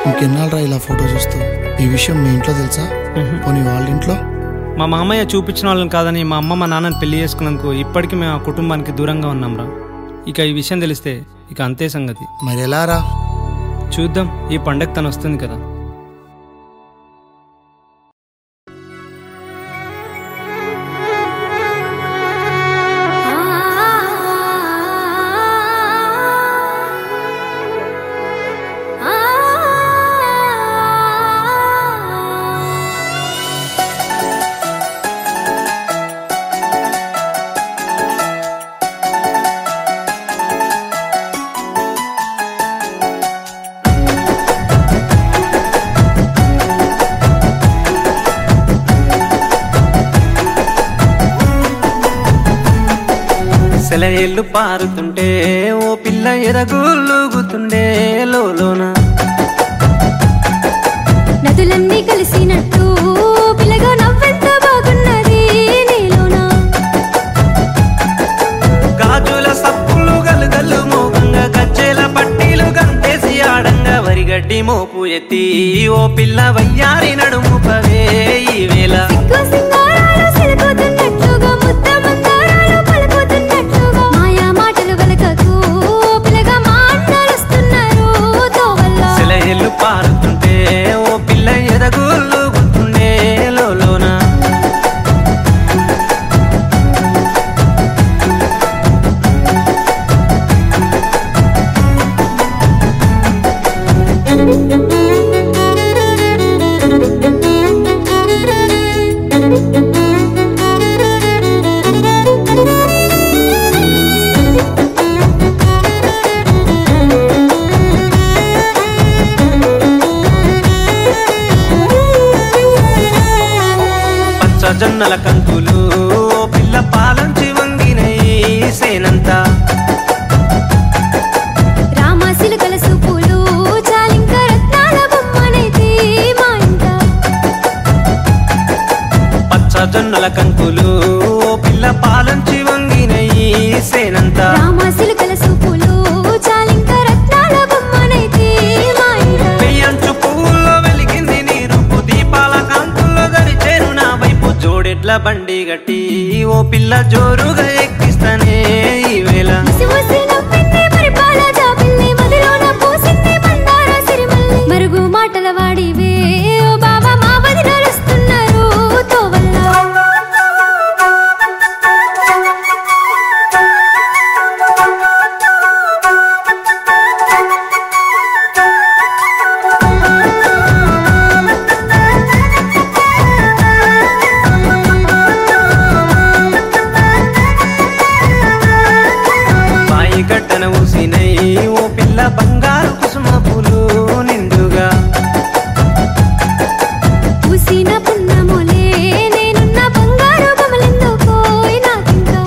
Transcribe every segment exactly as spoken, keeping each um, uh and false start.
ఇంకెన్నాళ్ళరా ఇలా ఫోటో చూస్తూ? ఈ విషయం మీ ఇంట్లో తెలుసా? పోనీ వాళ్ళ ఇంట్లో? మా మామయ్య చూపించిన వాళ్ళని కాదని మా అమ్మ మా నాన్నని పెళ్లి చేసుకున్నందుకు ఇప్పటికీ మేము ఆ కుటుంబానికి దూరంగా ఉన్నాంరా. ఇక ఈ విషయం తెలిస్తే ఇక అంతే సంగతి. మరి ఎలా రా? చూద్దాం, ఈ పండగ తను వస్తుంది కదా. సెలయేళ్ళు పారుతుంటే ఓ పిల్ల ఎరగులుగుతుండే లోలోన, నదులన్నీ కలిసినట్టు పిల్లగా నవ్వెంత బాగున్నది నీలోన. గాజుల సప్పులు గలుగల్లు మోగంగా గజ్జెల పట్టీలు గంతేసి ఆడంగా వరిగడ్డి మోపు ఎత్తి ఓ పిల్ల వయ్యారి నడుము పవే ఈ వేళ. పారుతుంటే ఓ పిల్ల ఎరగులుగుతుండే లోలోన. జొన్నల కంకులు ఓ పిల్ల పాలంచి వంగినై సేనంతా, రామాసిలుకల సూపులు చాలింక రత్నాల బొమ్మనైతే మా ఇంట. పచ్చ జొన్నల కంకులు ఓ పిల్ల పాలంచి వంగినై సేనంతా, రామాసిలుకల సూపులు చాలింక రత్నాల బొమ్మనైతే మా ఇంట. పెయ్యంచు పువ్వుల్లో వెలిగింది నీ రూపు, దీపాల కాంతుల్లో దరిచేరు నా వైపు. జోడెడ్ల బండి గట్టి ఓ పిల్ల జోరుగా ఎక్కిస్తానే ఈ వేళ. మరుగు మాటల వాడివే ఓ బాబా, మా వదినాలు వస్తున్నారు తోవల్ల. గడ్డన ఊసినై ఓ పిల్ల బంగారు కుసుమ పూలు నిండుగా, ఊసిన పున్నములే నేనున్న బంగారు బొమ్మలెందుకోయ్ నాకింకా.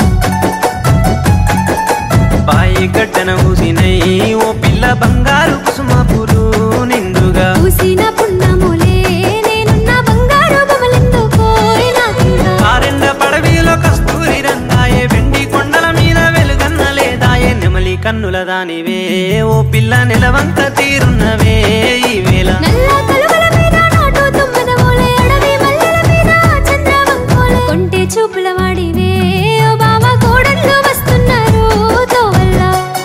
బాయి గడ్డన ఊసినై ఓ పిల్ల బంగారు కుసుమ పూలు నిండుగా, ఊసిన పున్నములే నేనున్న బంగారు బొమ్మలెందుకోయ్ నాకింకా. ఆరెండ పడవిలో కస్తూరి రంగాయే, వెండి కొండల మీద వెలుగన్న లేదాయే. నెమలి కన్నుల దానివే ఓ పిల్ల నెలవంక తీరున్నవే ఈ వేళ. నల్ల కలువల మీద నాటు తుమ్మెద ఓలే, అడవి మల్లెల మీద చంద్రవంకోలే. కొంటే చూపుల వాడివే ఓ బావా, కోడళ్ళు వస్తున్నారు తోవల్ల.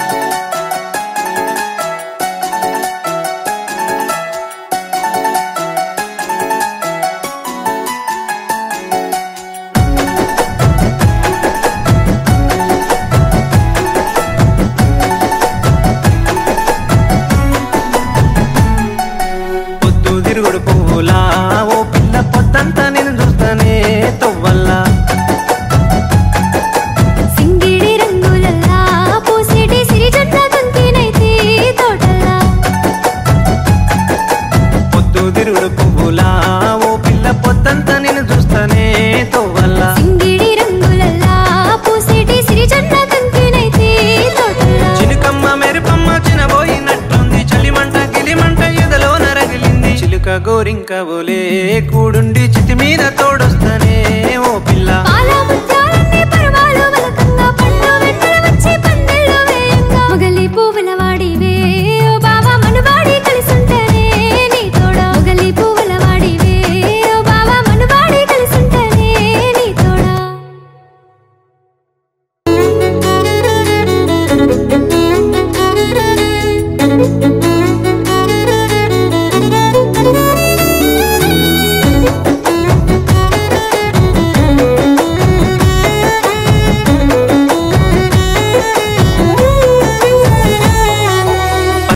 తిరుగుడు పువ్వులా ఓ పిల్ల పొద్దంతా నేను చూస్తానే తొవ్వల్ల, సింగిడి రంగులల్లా పూసేటి సిరిజొన్న తంతినైతే తోటల్లా. పొద్దు తిరుగుడు పువ్వులా ఓ పిల్ల పొద్దంతా నేను చూస్తానే తొవ్వల్ల, సింగిడి రంగులల్లా పూసేటి సిరిజొన్న తంతినైతే తోటల్లా. చిలుకమ్మ మెరుపమ్మ చినబోయినట్టుంది, చలిమంట గిలిమంట ఎదలో నరగిలింది. చిలుక గోరింక ఓలే కూడుండి చితి మీద తోడు